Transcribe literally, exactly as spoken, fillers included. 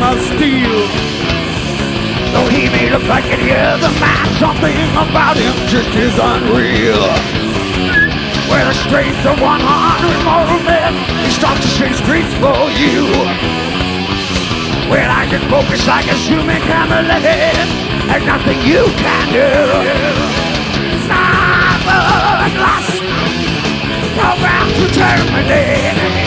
of steel. Though he may look like any other man, something about him just is unreal. With the strength of one hundred mortal men, he stops the street streets for you. Well, I can focus like a human chameleon, and nothing you can do. Cyber glass, programmed to terminate.